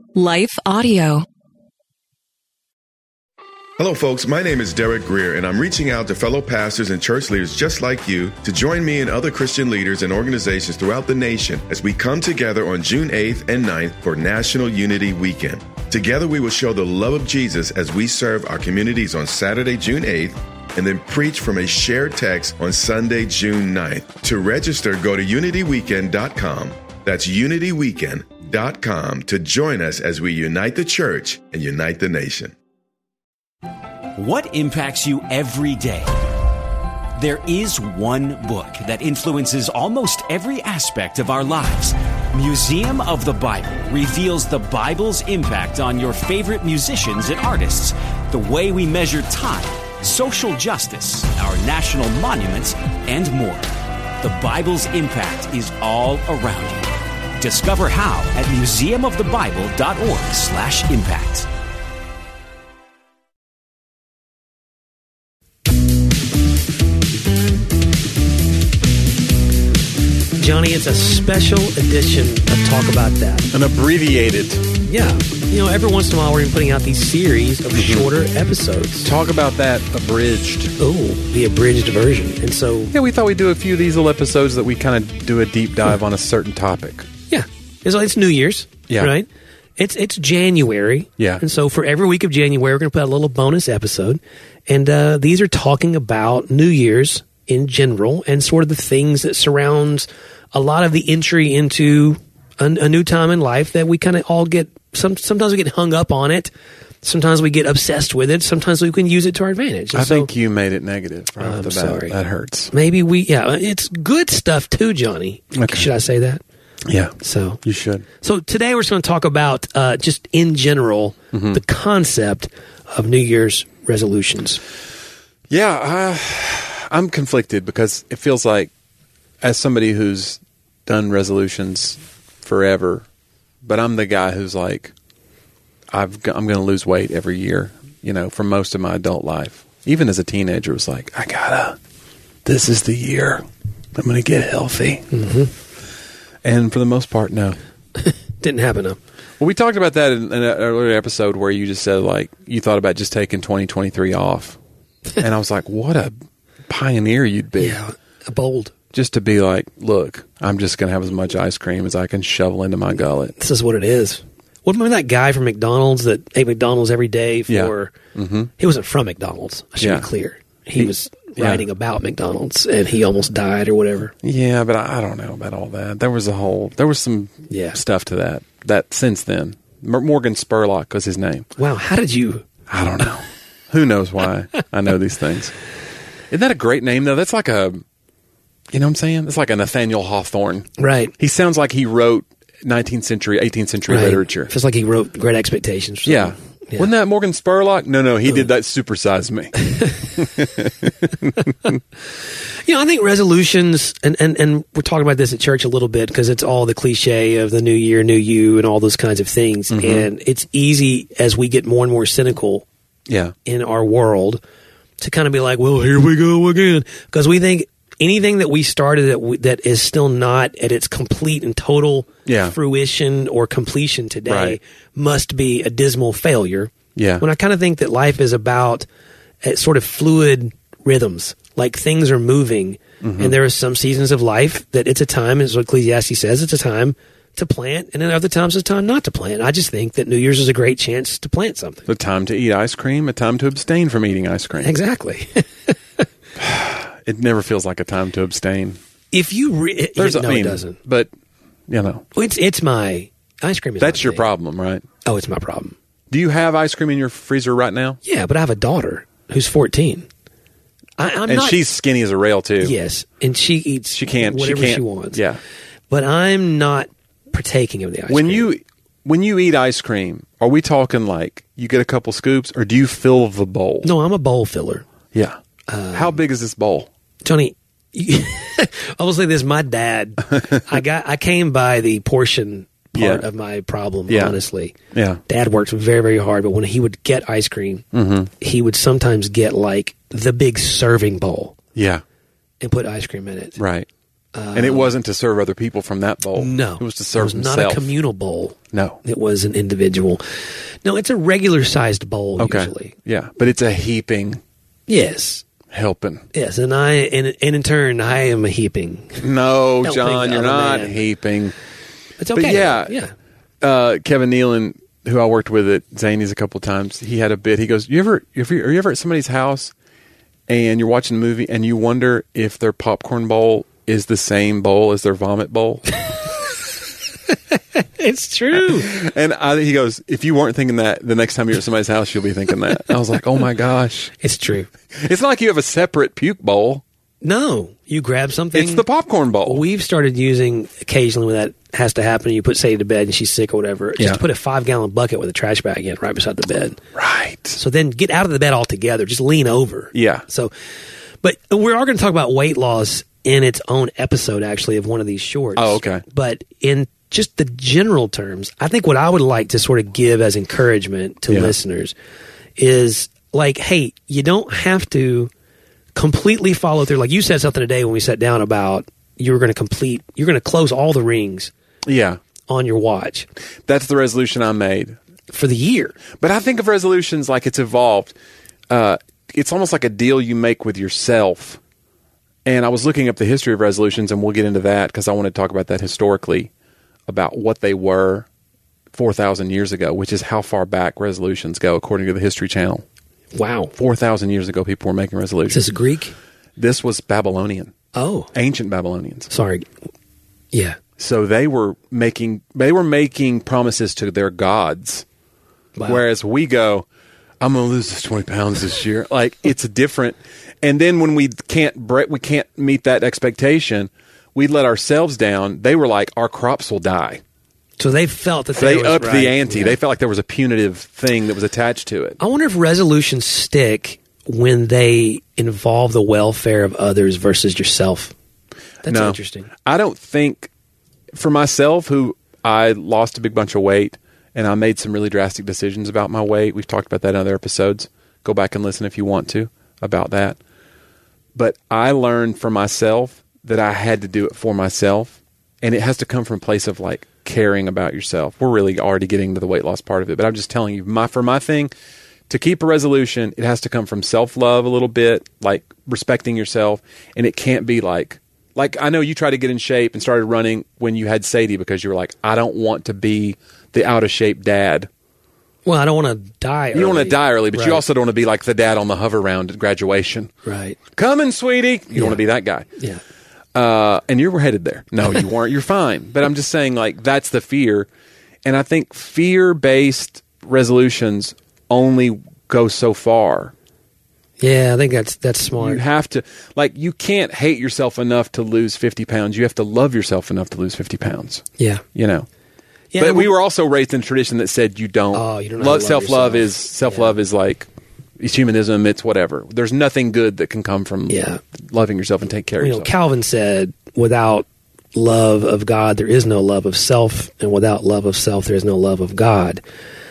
Life Audio. Hello, folks. My name is Derek Greer, and I'm reaching out to fellow pastors and church leaders just like you to join me and other Christian leaders and organizations throughout the nation as we come together on June 8th and 9th for National Unity Weekend. Together, we will show the love of Jesus as we serve our communities on Saturday, June 8th, and then preach from a shared text on Sunday, June 9th. To register, go to unityweekend.com. That's unityweekend.com to join us as we unite the church and unite the nation. What impacts you every day? There is one book that influences almost every aspect of our lives. Museum of the Bible reveals the Bible's impact on your favorite musicians and artists, the way we measure time, social justice, our national monuments, and more. The Bible's impact is all around you. Discover how at museumofthebible.org/impact. Johnny, it's a special edition of Talk About That. An abbreviated. Yeah. You know, every once in a while we're putting out these series of shorter episodes. Talk About That abridged. Oh, the abridged version. And so... Yeah, we thought we'd do a few of these little episodes that we kind of do a deep dive on a certain topic. Yeah. It's New Year's, right? It's January. Yeah. And so for every week of January, we're going to put out a little bonus episode. And these are talking about New Year's in general and sort of the things that surrounds a lot of the entry into a new time in life that we kind of all get, sometimes we get hung up on it. Sometimes we get obsessed with it. Sometimes we can use it to our advantage. And I think you made it negative right off the bat. Sorry. That hurts. Maybe it's good stuff too, Johnny. Okay. Should I say that? Yeah. So you should. So today we're just going to talk about just in general the concept of New Year's resolutions. Yeah, I'm conflicted because it feels like, as somebody who's done resolutions forever, but I'm the guy who's like, I'm going to lose weight every year, for most of my adult life. Even as a teenager, it was like, this is the year I'm going to get healthy. Mm-hmm. And for the most part, no. Didn't happen, though. Well, we talked about that in an earlier episode where you just said, like, you thought about just taking 2023 off. And I was like, what a pioneer you'd be. Yeah, bold. Just to be like, look, I'm just going to have as much ice cream as I can shovel into my gullet. This is what it is. Well, remember that guy from McDonald's that ate McDonald's every day for... Yeah. Mm-hmm. He wasn't from McDonald's, I should be clear. He was writing about McDonald's, and he almost died or whatever. Yeah, but I don't know about all that. There was some stuff to that since then. Morgan Spurlock was his name. Wow, how did you... I don't know. Who knows why I know these things. Isn't that a great name, though? That's like a... You know what I'm saying? It's like a Nathaniel Hawthorne. Right. He sounds like he wrote 19th century, 18th century literature. Feels like he wrote Great Expectations. Yeah. Wasn't that Morgan Spurlock? No, he did that Supersize Me. I think resolutions, and we're talking about this at church a little bit because it's all the cliche of the new year, new you, and all those kinds of things. Mm-hmm. And it's easy as we get more and more cynical in our world to kind of be like, well, here we go again. Because we think anything that we started that is still not at its complete and total fruition or completion today must be a dismal failure. Yeah. When I kind of think that life is about sort of fluid rhythms, like things are moving, and there are some seasons of life that it's a time, as what Ecclesiastes says, it's a time to plant, and then other times it's a time not to plant. I just think that New Year's is a great chance to plant something. A time to eat ice cream, a time to abstain from eating ice cream. Exactly. It never feels like a time to abstain. If you it doesn't. But it's my ice cream. That's your problem, right? Oh, it's my problem. Do you have ice cream in your freezer right now? Yeah, but I have a daughter who's 14. She's skinny as a rail too. Yes, and she eats. Whatever she wants. Yeah, but I'm not partaking of the ice cream. When you eat ice cream, are we talking like you get a couple scoops, or do you fill the bowl? No, I'm a bowl filler. Yeah. How big is this bowl? Johnny, I will say this, my dad, I came by the portion part of my problem, honestly. Yeah. Dad works very, very hard, but when he would get ice cream, he would sometimes get like the big serving bowl. Yeah. And put ice cream in it. Right. And it wasn't to serve other people from that bowl. No. It was to serve himself. It was not a communal bowl. No. It was an individual. No, it's a regular-sized bowl, usually. Yeah, but it's a heaping. Yes. Helping. Yes, and in turn, I am a heaping. No, Helping John, you're the other not man. heaping. It's okay. But yeah. Kevin Nealon, who I worked with at Zany's a couple of times, he had a bit. He goes, are you ever at somebody's house and you're watching a movie and you wonder if their popcorn bowl is the same bowl as their vomit bowl? It's true. And he goes, if you weren't thinking that, the next time you're at somebody's house, you'll be thinking that. I was like, oh my gosh. It's true. It's not like you have a separate puke bowl. No, you grab something. It's the popcorn bowl. We've started using occasionally when that has to happen. You put Sadie to bed and she's sick or whatever. Just to put a 5-gallon bucket with a trash bag in right beside the bed. Right. So then get out of the bed altogether. Just lean over. Yeah. So, but we are going to talk about weight loss in its own episode, actually, of one of these shorts. Oh, okay. But in just the general terms, I think what I would like to sort of give as encouragement to listeners is like, hey, you don't have to completely follow through. Like you said something today when we sat down about you're going to close all the rings on your watch. That's the resolution I made. For the year. But I think of resolutions like it's evolved. It's almost like a deal you make with yourself. And I was looking up the history of resolutions, and we'll get into that because I want to talk about that historically, about what they were 4,000 years ago, which is how far back resolutions go, according to the History Channel. Wow. 4,000 years ago, people were making resolutions. Is this Greek? This was Babylonian. Oh. Ancient Babylonians. Sorry. Yeah. So they were making promises to their gods. Wow. Whereas we go, I'm going to lose this 20 pounds this year. Like, it's different. And then when we can't meet that expectation, we let ourselves down. They were like, our crops will die. So they felt that they upped right. the ante. Yeah. They felt like there was a punitive thing that was attached to it. I wonder if resolutions stick when they involve the welfare of others versus yourself. That's interesting. I don't think, for myself, who I lost a big bunch of weight, and I made some really drastic decisions about my weight. We've talked about that in other episodes. Go back and listen if you want to about that. But I learned for myself that I had to do it for myself, and it has to come from a place of like caring about yourself. We're really already getting to the weight loss part of it, but I'm just telling you, for my thing, to keep a resolution, it has to come from self-love a little bit, like respecting yourself, and it can't be like I know you tried to get in shape and started running when you had Sadie because you were like, I don't want to be the out-of-shape dad. Well, I don't want to die early. You don't want to die early, but right. you also don't want to be like the dad on the hover round at graduation. Right. Coming, sweetie. You don't want to be that guy. Yeah. And you were headed there. No, you weren't. You're fine. But I'm just saying, like, that's the fear. And I think fear-based resolutions only go so far. Yeah, I think that's smart. You have to, like, you can't hate yourself enough to lose 50 pounds. You have to love yourself enough to lose 50 pounds. Yeah. You know? Yeah, but we were also raised in a tradition that said you don't. Oh, you don't know how to love self-love yourself. is like, it's humanism, it's whatever. There's nothing good that can come from loving yourself and take care of yourself. Calvin said, without love of God, there is no love of self, and without love of self, there is no love of God.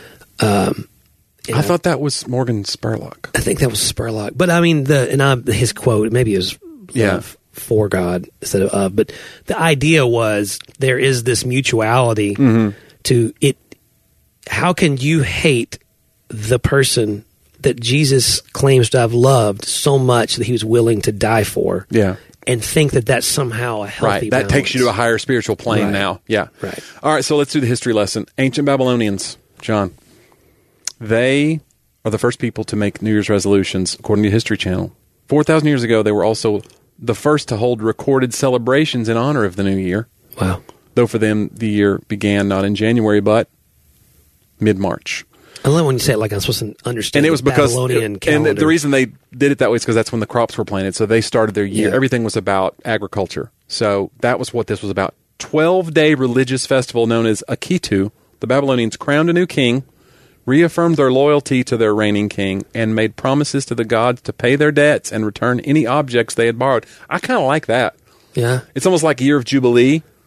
I thought that was Morgan Spurlock. I think that was Spurlock. But I mean, his quote, maybe it was love for God instead of but the idea was there is this mutuality to it. How can you hate the person that Jesus claims to have loved so much that he was willing to die for? Yeah. And think that that's somehow a healthy Right. That balance. takes you to a higher spiritual plane now. Yeah. Right. All right. So let's do the history lesson. Ancient Babylonians, John. They are the first people to make New Year's resolutions, according to History Channel. 4,000 years ago, they were also the first to hold recorded celebrations in honor of the new year. Wow. Though for them, the year began not in January, but mid-March. I love when you say it like I'm supposed to understand. And it was because, Babylonian calendar. and the reason they did it that way is because that's when the crops were planted. So they started their year. Yeah. Everything was about agriculture. So that was what this was about. 12-day religious festival known as Akitu. The Babylonians crowned a new king, reaffirmed their loyalty to their reigning king, and made promises to the gods to pay their debts and return any objects they had borrowed. I kind of like that. Yeah. It's almost like a year of Jubilee.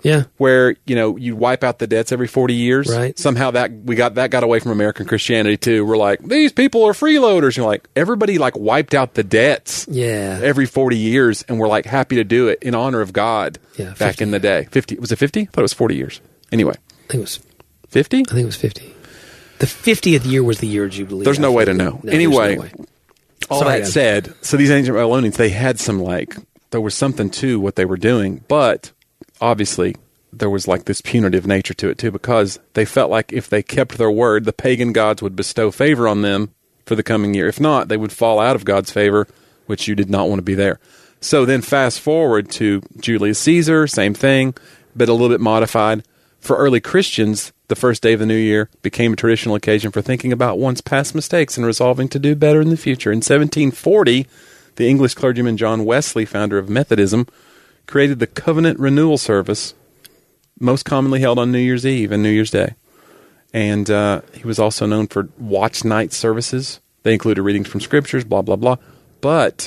Yeah. Where, you wipe out the debts every 40 years. Right. Somehow that got away from American Christianity too. We're like, these people are freeloaders. You're like, everybody wiped out the debts every 40 years, and we're happy to do it in honor of God back in the day. 50. Was it 50? I thought it was 40 years. Anyway. I think it was 50? I think it was 50. The 50th year was the year of Jubilee. There's no way to know. Anyway, all that said, so these ancient Babylonians, they had there was something to what they were doing, but obviously there was this punitive nature to it too, because they felt like if they kept their word, the pagan gods would bestow favor on them for the coming year. If not, they would fall out of God's favor, which you did not want to be there. So then fast forward to Julius Caesar, same thing, but a little bit modified. For early Christians, the first day of the new year became a traditional occasion for thinking about one's past mistakes and resolving to do better in the future. In 1740, the English clergyman John Wesley, founder of Methodism, created the Covenant Renewal Service, most commonly held on New Year's Eve and New Year's Day. And he was also known for watch night services. They included readings from scriptures, blah, blah, blah. But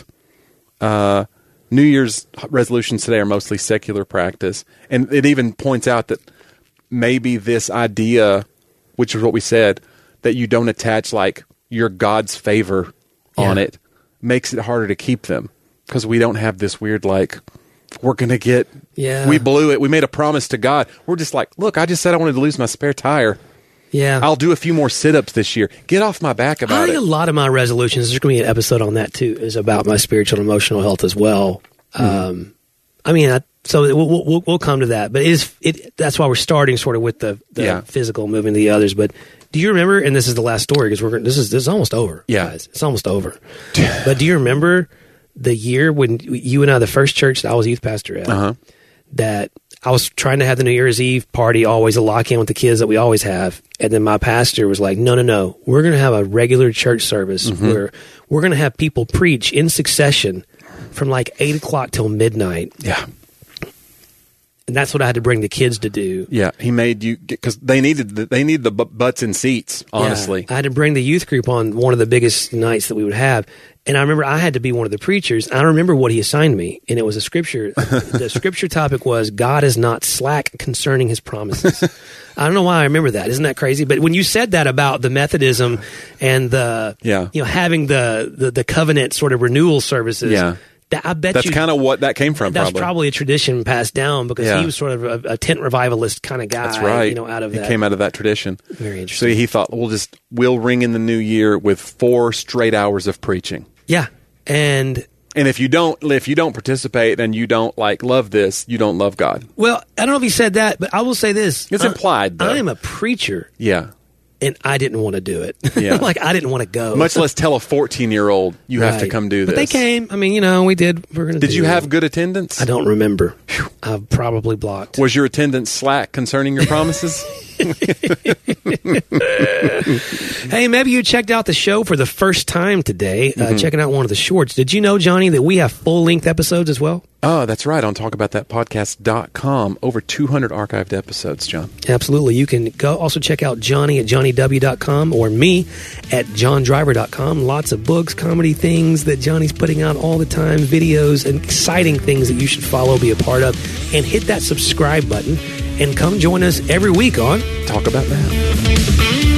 New Year's resolutions today are mostly secular practice. And it even points out that maybe this idea, which is what we said, that you don't attach your God's favor on it, makes it harder to keep them. Because we don't have this weird we're going to get, we blew it. We made a promise to God. We're just look, I just said I wanted to lose my spare tire. Yeah. I'll do a few more sit-ups this year. Get off my back about it. I think a lot of my resolutions, there's going to be an episode on that too, is about my spiritual and emotional health as well. So we'll come to that. But that's why we're starting sort of with the physical, moving to the others. But do you remember, and this is the last story because this is almost over. Yeah. Guys. It's almost over. But do you remember the year when you and I, the first church that I was youth pastor at, that I was trying to have the New Year's Eve party, always a lock-in with the kids that we always have. And then my pastor was like, no. We're going to have a regular church service where we're going to have people preach in succession from 8 o'clock till midnight. Yeah. And that's what I had to bring the kids to do. Yeah, he made you, because they needed the butts in seats, honestly. Yeah, I had to bring the youth group on one of the biggest nights that we would have. And I remember I had to be one of the preachers. I remember what he assigned me, and it was a scripture. The scripture topic was, God is not slack concerning his promises. I don't know why I remember that. Isn't that crazy? But when you said that about the Methodism and the, having the covenant sort of renewal services, I bet that's kind of what that came from. That's probably a tradition passed down because he was sort of a tent revivalist kind of guy. That's right. Out of that. He came out of that tradition. Very interesting. So he thought, we'll ring in the new year with 4 straight hours of preaching. Yeah, and if you don't participate and you don't love this, you don't love God. Well, I don't know if he said that, but I will say this: it's implied. Though. I am a preacher. Yeah. And I didn't want to do it. Yeah. I didn't want to go. Much less tell a 14-year-old you have to come do this. But they came. I mean, we did. We're going to. Did you have good attendance? I don't remember. I've probably blocked. Was your attendance slack concerning your promises? Hey, maybe you checked out the show for the first time today, checking out one of the shorts. Did you know, Johnny, that we have full-length episodes as well? Oh, that's right. On talkaboutthatpodcast.com. Over 200 archived episodes, John. Absolutely. You can go also check out Johnny at johnnyw.com or me at johndriver.com. Lots of books, comedy things that Johnny's putting out all the time, videos, and exciting things that you should follow, be a part of, and hit that subscribe button and come join us every week on Talk About That.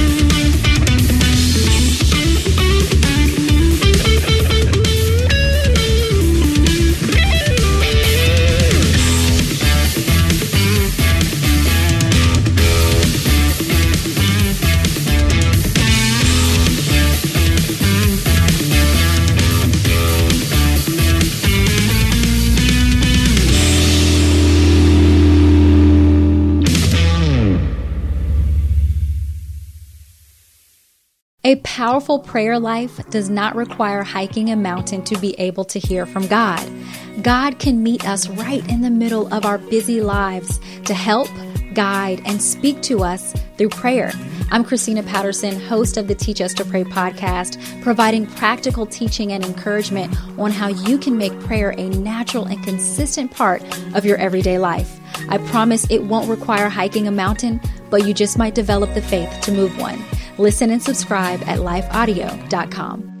A powerful prayer life does not require hiking a mountain to be able to hear from God. God can meet us right in the middle of our busy lives to help, guide, and speak to us through prayer. I'm Christina Patterson, host of the Teach Us to Pray podcast, providing practical teaching and encouragement on how you can make prayer a natural and consistent part of your everyday life. I promise it won't require hiking a mountain, but you just might develop the faith to move one. Listen and subscribe at lifeaudio.com.